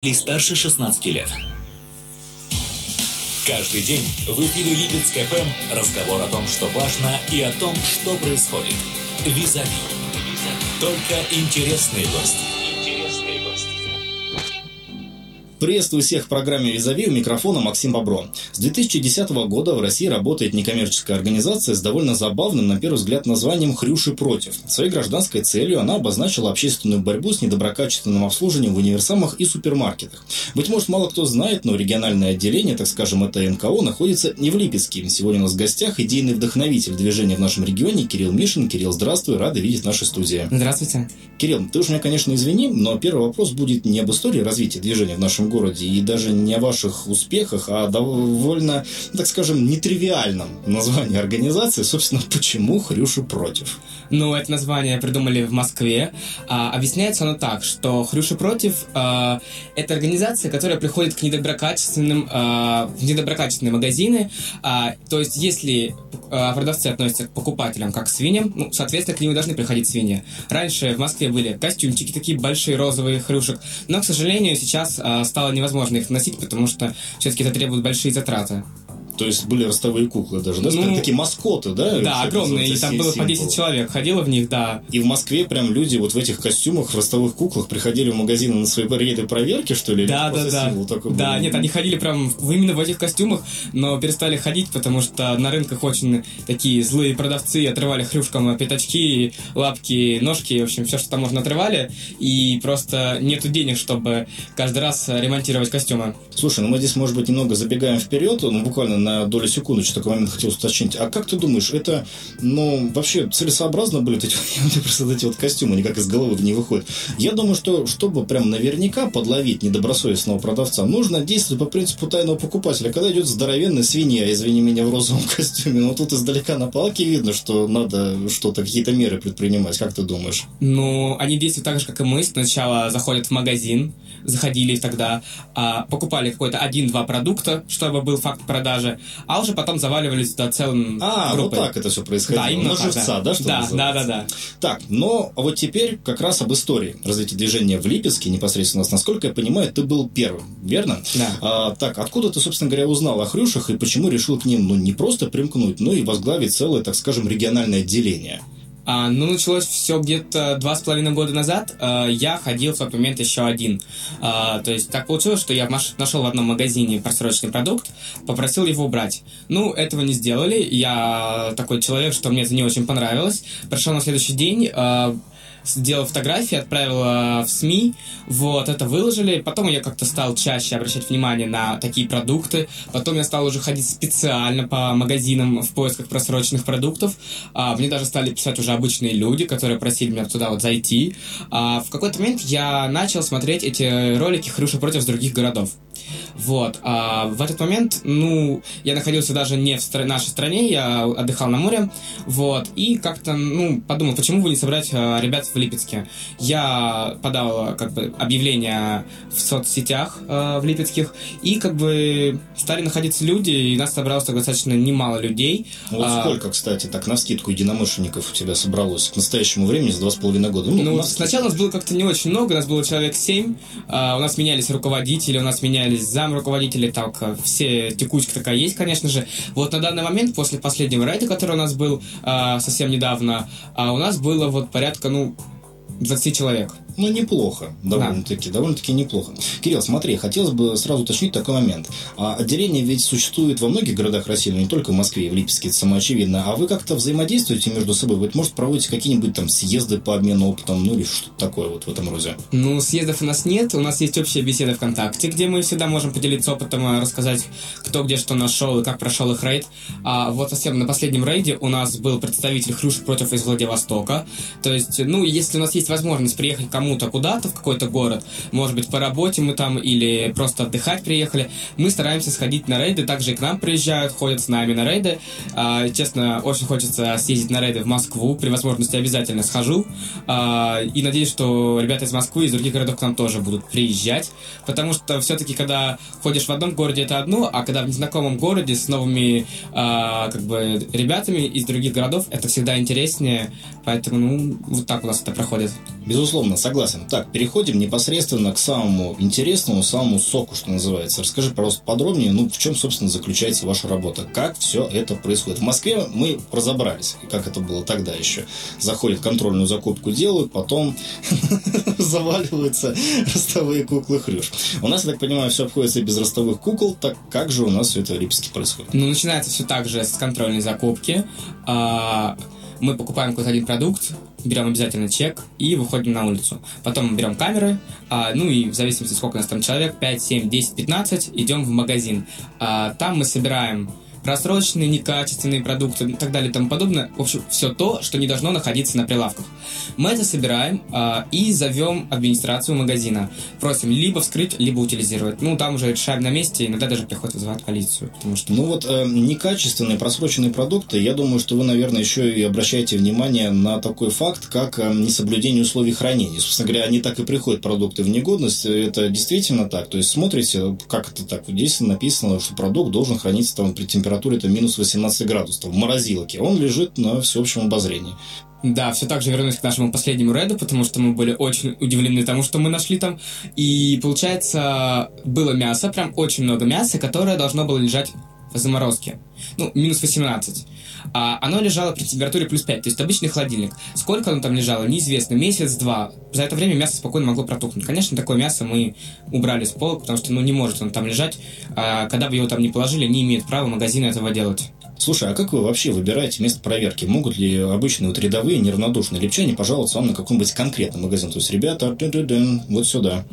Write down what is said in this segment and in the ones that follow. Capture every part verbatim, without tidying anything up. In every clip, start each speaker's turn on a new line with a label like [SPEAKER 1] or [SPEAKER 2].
[SPEAKER 1] или старше шестнадцати лет. Каждый день в эфире Липецк эф эм разговор о том, что важно, и о том, что происходит. Визави. Только интересные гости. Интересные гости.
[SPEAKER 2] Приветствую всех в программе «Визави», у микрофона Максим Бобро. С две тысячи десятого года в России работает некоммерческая организация с довольно забавным, на первый взгляд, названием «Хрюши против». Своей гражданской целью она обозначила общественную борьбу с недоброкачественным обслуживанием в универсамах и супермаркетах. Быть может, мало кто знает, но региональное отделение, так скажем, это эн ка о, находится не в Липецке. Сегодня у нас в гостях идейный вдохновитель движения в нашем регионе Кирилл Мишин. Кирилл, здравствуй, рады видеть в нашей студии.
[SPEAKER 3] Здравствуйте.
[SPEAKER 2] Кирилл, ты уж меня, конечно, извини, но первый вопрос будет не об истории развития движения в нашем городе и даже не о ваших успехах, а о довольно, так скажем, нетривиальном названии организации. Собственно, почему «Хрюши против»?
[SPEAKER 3] Ну, это название придумали в Москве. А, объясняется оно так, что «Хрюши против» а, — это организация, которая приходит к недоброкачественным, а, в недоброкачественные магазины. А, то есть, если а, продавцы относятся к покупателям как к свиньям, ну, соответственно, к ним и должны приходить свиньи. Раньше в Москве были костюмчики такие большие, розовые, хрюшек, но, к сожалению, сейчас а, стало невозможно их носить, потому что все-таки это требует большие затраты.
[SPEAKER 2] То есть были ростовые куклы даже, да? Ну, такие маскоты, да?
[SPEAKER 3] Да, огромные, и там было по десять человек ходило в них, да.
[SPEAKER 2] И в Москве прям люди вот в этих костюмах, в ростовых куклах приходили в магазины на свои рейды проверки, что ли?
[SPEAKER 3] Да, да, да. Да, нет, они ходили прям именно в этих костюмах, но перестали ходить, потому что на рынках очень такие злые продавцы отрывали хрюшкам пятачки, лапки, ножки, в общем, все, что там можно, отрывали, и просто нету денег, чтобы каждый раз ремонтировать костюмы.
[SPEAKER 2] Слушай, ну мы здесь, может быть, немного забегаем вперед, ну буквально на на долю секундочку такой момент хотел уточнить. А как ты думаешь, это, ну, вообще целесообразно были вот эти, просто вот эти вот костюмы, никак из головы не выходят? Я думаю, что, чтобы прям наверняка подловить недобросовестного продавца, нужно действовать по принципу тайного покупателя. Когда идет здоровенная свинья, извини меня, в розовом костюме, но тут издалека на палке видно, что надо что-то, какие-то меры предпринимать. Как ты думаешь?
[SPEAKER 3] Ну, они действуют так же, как и мы. Сначала заходят в магазин, заходили тогда, а, покупали какой-то один-два продукта, чтобы был факт продажи, а уже потом заваливались до целым
[SPEAKER 2] А,
[SPEAKER 3] группой.
[SPEAKER 2] вот так это все происходило.
[SPEAKER 3] Да, именно
[SPEAKER 2] на
[SPEAKER 3] так,
[SPEAKER 2] живца,
[SPEAKER 3] да.
[SPEAKER 2] да, что
[SPEAKER 3] да,
[SPEAKER 2] называется?
[SPEAKER 3] да, да, да.
[SPEAKER 2] Так, но вот теперь как раз об истории развития движения в Липецке непосредственно. Насколько я понимаю, ты был первым, верно?
[SPEAKER 3] Да.
[SPEAKER 2] А, так, откуда ты, собственно говоря, узнал о хрюшах и почему решил к ним, ну, не просто примкнуть, но и возглавить целое, так скажем, региональное отделение?
[SPEAKER 3] А, ну, началось все где-то два с половиной года назад. А, я ходил в тот момент еще один. А, то есть так получилось, что я нашел в одном магазине просроченный продукт, попросил его убрать. Ну, этого не сделали. Я такой человек, что мне это не очень понравилось. Пришел на следующий день, а, сделал фотографии, отправил в СМИ, вот, это выложили. Потом я как-то стал чаще обращать внимание на такие продукты. Потом я стал уже ходить специально по магазинам в поисках просроченных продуктов. А, мне даже стали писать уже обычные люди, которые просили меня туда вот зайти. А, в какой-то момент я начал смотреть эти ролики «Хрюши против» с других городов. Вот. А в этот момент, ну, я находился даже не в стра- нашей стране, я отдыхал на море, вот, и как-то, ну, подумал, почему бы не собрать а, ребят в Липецке. Я подал, как бы, объявление в соцсетях а, в липецких, и, как бы, стали находиться люди, и нас собралось достаточно немало людей.
[SPEAKER 2] Вот а, сколько, кстати, так, навскидку единомышленников у тебя собралось к настоящему времени за два с половиной года?
[SPEAKER 3] Ну, ну сначала нас было как-то не очень много, нас было человек семь, а, у нас менялись руководители, у нас менялись замруководители, так, все, текучка такая есть, конечно же. Вот на данный момент, после последнего рейда, который у нас был а, совсем недавно, а, у нас было вот порядка, ну, двадцать человек.
[SPEAKER 2] Ну, неплохо, довольно-таки, да. довольно-таки неплохо. Кирилл, смотри, хотелось бы сразу уточнить такой момент. А отделение ведь существует во многих городах России, но не только в Москве и в Липецке, это самоочевидно. А вы как-то взаимодействуете между собой? Вы, может, проводите какие-нибудь там съезды по обмену опытом, ну или что-то такое вот в этом роде?
[SPEAKER 3] Ну, съездов у нас нет, у нас есть общая беседа ВКонтакте, где мы всегда можем поделиться опытом, рассказать, кто где что нашел и как прошел их рейд. А вот совсем на последнем рейде у нас был представитель «Хрюши против» из Владивостока. То есть, ну, если у нас есть возможность приехать кому-то куда-то в какой-то город, может быть, по работе мы там или просто отдыхать приехали, мы стараемся сходить на рейды, также и к нам приезжают, ходят с нами на рейды. А, честно, очень хочется съездить на рейды в Москву, при возможности обязательно схожу. А, и надеюсь, что ребята из Москвы и из других городов к нам тоже будут приезжать, потому что все-таки, когда ходишь в одном городе, это одно, а когда в незнакомом городе с новыми а, как бы ребятами из других городов, это всегда интереснее, поэтому, ну, вот так у нас это проходит.
[SPEAKER 2] Безусловно, согласен. Согласен. Так, переходим непосредственно к самому интересному, самому соку, что называется. Расскажи, пожалуйста, подробнее, ну, в чем, собственно, заключается ваша работа, как все это происходит. В Москве мы разобрались, как это было тогда еще. Заходят, контрольную закупку делают, потом заваливаются ростовые куклы хрюш. У нас, я так понимаю, все обходится без ростовых кукол, так как же у нас все это в Липецке происходит?
[SPEAKER 3] Ну, начинается все так же с контрольной закупки. Мы покупаем какой-то один продукт, берем обязательно чек и выходим на улицу. Потом мы берем камеры, а, ну и в зависимости, сколько у нас там человек, пять, семь, десять, пятнадцать, идем в магазин. А, там мы собираем просроченные, некачественные продукты и так далее и тому подобное. В общем, все то, что не должно находиться на прилавках. Мы это собираем а, и зовем администрацию магазина. Просим либо вскрыть, либо утилизировать. Ну, там уже решаем на месте, иногда даже приходится вызывать полицию. Потому что...
[SPEAKER 2] Ну вот, э, некачественные, просроченные продукты, я думаю, что вы, наверное, еще и обращаете внимание на такой факт, как э, несоблюдение условий хранения. Собственно говоря, они так и приходят, продукты в негодность. Это действительно так. То есть, смотрите, как это так. Здесь написано, что продукт должен храниться там при температуре это минус восемнадцать градусов в морозилке. Он лежит на всеобщем обозрении.
[SPEAKER 3] Да, все так же вернусь к нашему последнему рейду, потому что мы были очень удивлены тому, что мы нашли там. И, получается, было мясо, прям очень много мяса, которое должно было лежать в заморозке. Ну, минус восемнадцать. А оно лежало при температуре плюс пять, то есть обычный холодильник. Сколько оно там лежало, неизвестно, месяц-два. За это время мясо спокойно могло протухнуть. Конечно, такое мясо мы убрали с полок, потому что, ну, не может оно там лежать. А когда бы его там не положили, не имеет права магазины этого делать.
[SPEAKER 2] Слушай, а как вы вообще выбираете место проверки? Могут ли обычные вот рядовые неравнодушные липчане пожаловаться вам на какой-нибудь конкретный магазин? То есть, ребята, вот сюда.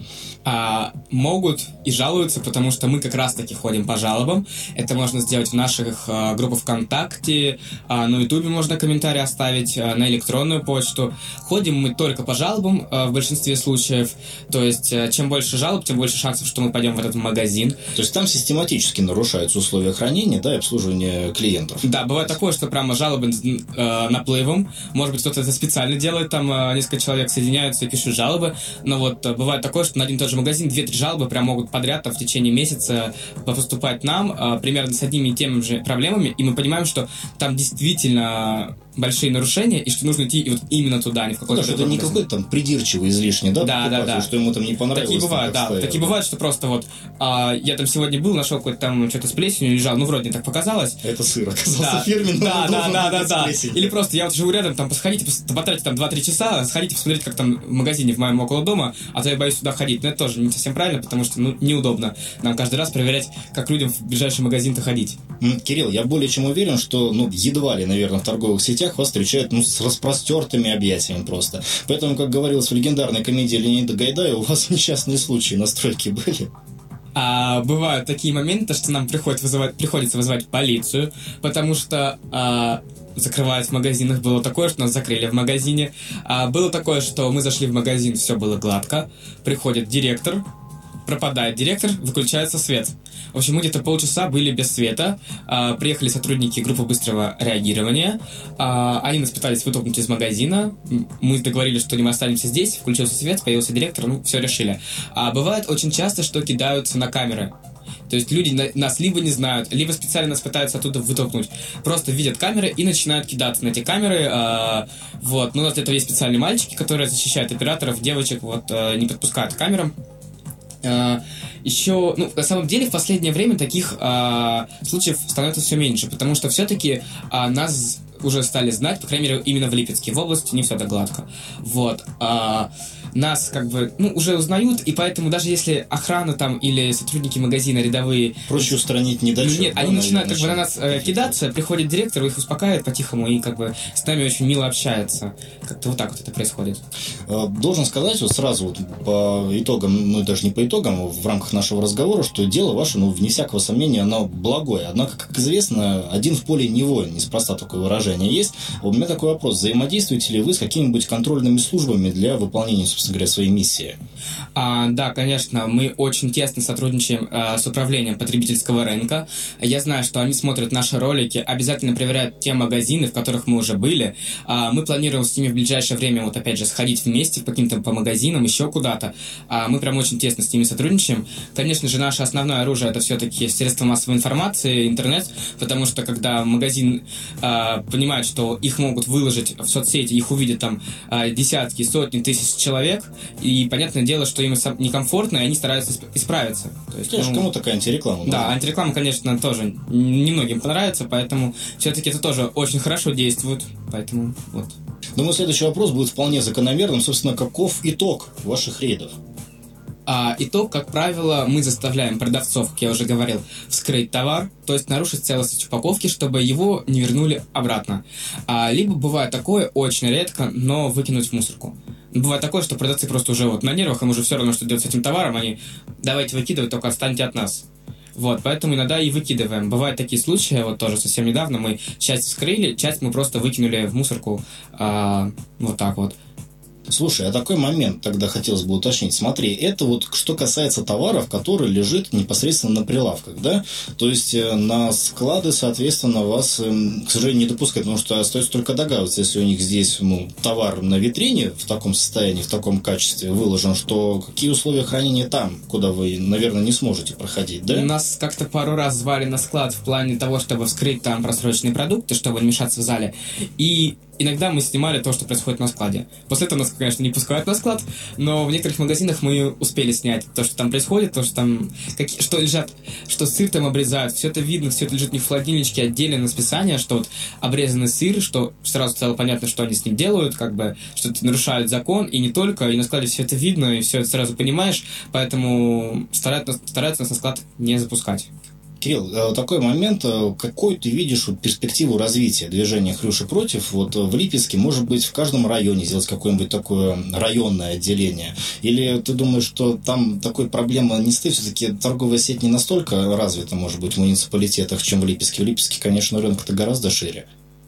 [SPEAKER 3] А, могут и жалуются, потому что мы как раз-таки ходим по жалобам. Это можно сделать в наших а, группах ВКонтакте, а, на Ютубе можно комментарий оставить, а, на электронную почту. Ходим мы только по жалобам а, в большинстве случаев. То есть, а, чем больше жалоб, тем больше шансов, что мы пойдем в этот магазин.
[SPEAKER 2] То есть, там систематически нарушаются условия хранения, да, и обслуживания клиентов.
[SPEAKER 3] Да, бывает такое, что прямо жалобы э, наплывом. Может быть, кто-то это специально делает, там э, несколько человек соединяются и пишут жалобы. Но вот э, бывает такое, что на один и тот же магазин две-три жалобы прям могут подряд там, в течение месяца поступать нам э, примерно с одними и теми же проблемами. И мы понимаем, что там действительно большие нарушения, и что нужно идти и вот именно туда, а не в какой-то...
[SPEAKER 2] Ну, да, что это не какой-то там придирчивый излишний, да?
[SPEAKER 3] Да, да, да.
[SPEAKER 2] Что ему там не понравилось.
[SPEAKER 3] Такие бывают, да. Стоял. Такие бывают, что просто вот а, я там сегодня был, нашел какой-то там что-то с плесенью лежал, ну, вроде так показалось.
[SPEAKER 2] Это сыр оказался
[SPEAKER 3] да.
[SPEAKER 2] фирменным.
[SPEAKER 3] Да, да, да, да, да. Или просто я вот живу рядом, там, посходите, потратите там два-три часа, сходите посмотреть, как там в магазине в моем около дома, а то я боюсь туда ходить. Но это тоже не совсем правильно, потому что, ну, неудобно нам каждый раз проверять, как людям в ближайший магазин-то ходить.
[SPEAKER 2] Кирилл, я более чем уверен, что, ну, едва ли, наверное, в торговых сетях вас встречают, ну, с распростертыми объятиями просто. Поэтому, как говорилось в легендарной комедии Леонида Гайдая, у вас несчастные случаи на стройке были?
[SPEAKER 3] А, бывают такие моменты, что нам приходится вызывать, приходится вызывать полицию, потому что а, закрывать в магазинах было такое, что нас закрыли в магазине. А, было такое, что мы зашли в магазин, все было гладко, приходит директор, пропадает директор, выключается свет. В общем, мы где-то полчаса были без света. А, приехали сотрудники группы быстрого реагирования. А, они нас пытались вытолкнуть из магазина. Мы договорились, что мы останемся здесь. Включился свет, появился директор, ну, все решили. А бывает очень часто, что кидаются на камеры. То есть люди на, нас либо не знают, либо специально нас пытаются оттуда вытолкнуть. Просто видят камеры и начинают кидаться на эти камеры. А, вот. Но у нас для этого есть специальные мальчики, которые защищают операторов, девочек, вот, а, не подпускают к камерам. Uh, еще, ну, на самом деле, в последнее время таких uh, случаев становится все меньше, потому что все-таки uh, нас уже стали знать, по крайней мере, именно в Липецке, в области не все так гладко. Вот. Uh, нас как бы, ну, уже узнают, и поэтому даже если охрана там или сотрудники магазина рядовые...
[SPEAKER 2] Проще устранить недочет.
[SPEAKER 3] Нет, да, они начинают как бы на нас э, кидаться, приходит директор, их успокаивает по-тихому и как бы с нами очень мило общается. Как-то вот так вот это происходит.
[SPEAKER 2] Должен сказать вот сразу вот по итогам, ну даже не по итогам, в рамках нашего разговора, что дело ваше, ну, вне всякого сомнения, оно благое. Однако, как известно, один в поле не воин, неспроста такое выражение есть. У меня такой вопрос. Взаимодействуете ли вы с какими-нибудь контрольными службами для выполнения, собственно говоря, своей миссии?
[SPEAKER 3] А, да, конечно, мы очень тесно сотрудничаем а, с управлением потребительского рынка. Я знаю, что они смотрят наши ролики, обязательно проверяют те магазины, в которых мы уже были. А, мы планируем с ними в ближайшее время, вот опять же, сходить вместе по каким-то по магазинам, еще куда-то. А, мы прям очень тесно с ними сотрудничаем. Конечно же, наше основное оружие — это все-таки средства массовой информации, интернет, потому что когда магазин а, понимает, что их могут выложить в соцсети, их увидят там а, десятки, сотни тысяч человек, человек, и понятное дело, что им некомфортно, и они стараются исправиться. То есть,
[SPEAKER 2] конечно,
[SPEAKER 3] ну,
[SPEAKER 2] кому такая антиреклама?
[SPEAKER 3] Да, да, антиреклама, конечно, тоже немногим понравится, поэтому все-таки это тоже очень хорошо действует, поэтому вот.
[SPEAKER 2] Думаю, следующий вопрос будет вполне закономерным. Собственно, каков итог ваших рейдов?
[SPEAKER 3] А итог, как правило, мы заставляем продавцов, как я уже говорил, вскрыть товар, то есть нарушить целостность упаковки, чтобы его не вернули обратно. А, либо бывает такое, очень редко, но выкинуть в мусорку. Бывает такое, что продавцы просто уже вот на нервах, им уже все равно, что делать с этим товаром, они давайте выкидывать, только отстаньте от нас. Вот, поэтому иногда и выкидываем. Бывают такие случаи, вот тоже совсем недавно мы часть вскрыли, часть мы просто выкинули в мусорку, а, вот так вот.
[SPEAKER 2] Слушай, а такой момент тогда хотелось бы уточнить. Смотри, это вот что касается товаров, которые лежат непосредственно на прилавках, да? То есть на склады, соответственно, вас, к сожалению, не допускают, потому что остается только догадываться, если у них здесь, ну, товар на витрине в таком состоянии, в таком качестве выложен, что какие условия хранения там, куда вы, наверное, не сможете проходить, да?
[SPEAKER 3] Нас как-то пару раз звали на склад в плане того, чтобы вскрыть там просроченные продукты, чтобы не мешаться в зале, и иногда мы снимали то, что происходит на складе. После этого нас, конечно, не пускают на склад, но в некоторых магазинах мы успели снять то, что там происходит, то, что там какие, что лежат, что сыр там обрезают, все это видно, все это лежит не в холодильничке, отдельно на списание, что вот обрезанный сыр, что сразу стало понятно, что они с ним делают, как бы, что это нарушают закон, и не только, и на складе все это видно, и все это сразу понимаешь, поэтому стараются, стараются нас на склад не запускать.
[SPEAKER 2] Кирилл, такой момент, какой ты видишь вот перспективу развития движения «Хрюши против» вот в Липецке, может быть, в каждом районе сделать какое-нибудь такое районное отделение? Или ты думаешь, что там такой проблемы не стоит? Все-таки торговая сеть не настолько развита, может быть, в муниципалитетах, чем в Липецке. В Липецке, конечно, рынок-то гораздо шире.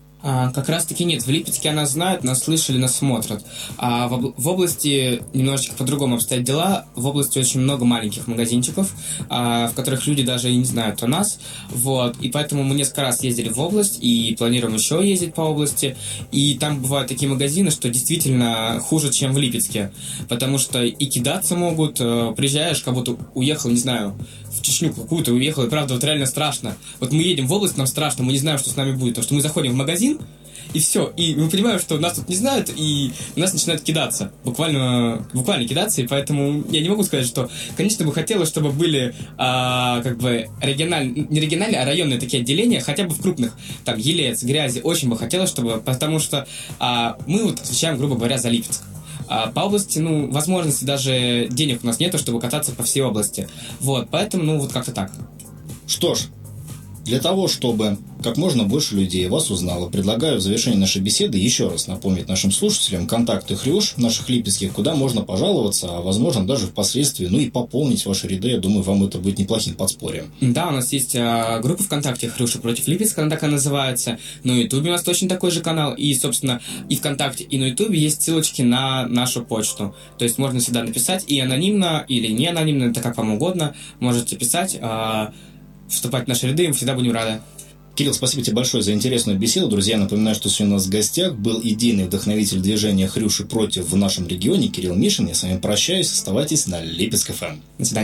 [SPEAKER 3] А, как раз таки нет, в Липецке нас знают, нас слышали, нас смотрят. А в, об... в области немножечко по-другому обстоят дела. В области очень много маленьких магазинчиков, а, в которых люди даже и не знают о нас. Вот. И поэтому мы несколько раз ездили в область и планируем еще ездить по области. И там бывают такие магазины, что действительно хуже, чем в Липецке. Потому что и кидаться могут. Приезжаешь, как будто уехал, не знаю, в Чечню какую-то уехал, и правда, вот реально страшно. Вот мы едем в область, нам страшно, мы не знаем, что с нами будет. Потому что мы заходим в магазин, и все. И мы понимаем, что нас тут не знают, и нас начинают кидаться. Буквально, буквально кидаться, и поэтому я не могу сказать, что, конечно, бы хотелось, чтобы были а, как бы региональные, не региональные, а районные такие отделения, хотя бы в крупных, там, Елец, Грязи, очень бы хотелось, чтобы, потому что а, мы вот отвечаем, грубо говоря, за Липецк. А по области, ну, возможности даже денег у нас нету, чтобы кататься по всей области. Вот, поэтому, ну, вот как-то так.
[SPEAKER 2] Что ж, для того, чтобы как можно больше людей вас узнало, предлагаю в завершении нашей беседы еще раз напомнить нашим слушателям контакты Хрюш, наших липецких, куда можно пожаловаться, а возможно даже впоследствии, ну и пополнить ваши ряды. Я думаю, вам это будет неплохим подспорьем.
[SPEAKER 3] Да, у нас есть а, группа ВКонтакте «Хрюши против Липецка», она такая называется. На Ютубе у нас точно такой же канал. И, собственно, и ВКонтакте, и на Ютубе есть ссылочки на нашу почту. То есть можно всегда написать и анонимно, или не анонимно, это как вам угодно. Можете писать, а, вступать в наши ряды, мы всегда будем рады.
[SPEAKER 2] Кирилл, спасибо тебе большое за интересную беседу. Друзья, напоминаю, что сегодня у нас в гостях был идейный вдохновитель движения «Хрюши против» в нашем регионе Кирилл Мишин. Я с вами прощаюсь. Оставайтесь на Липецк эф эм.
[SPEAKER 3] До свидания.